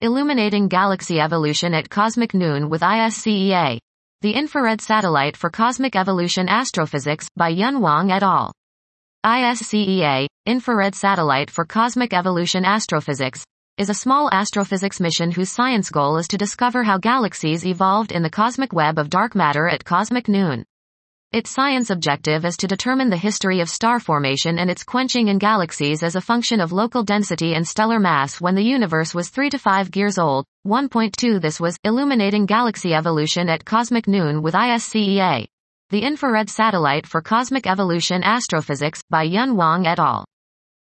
Illuminating Galaxy Evolution at Cosmic Noon with ISCEA. The Infrared Satellite for Cosmic Evolution Astrophysics, by Yun Wang et al. ISCEA, Infrared Satellite for Cosmic Evolution Astrophysics, is a small astrophysics mission whose science goal is to discover how galaxies evolved in the cosmic web of dark matter at cosmic noon. Its science objective is to determine the history of star formation and its quenching in galaxies as a function of local density and stellar mass when the universe was 3 to 5 years old. 1.2 This was Illuminating Galaxy Evolution at Cosmic Noon with ISCEA. The Infrared Satellite for Cosmic Evolution Astrophysics, by Yun Wang et al.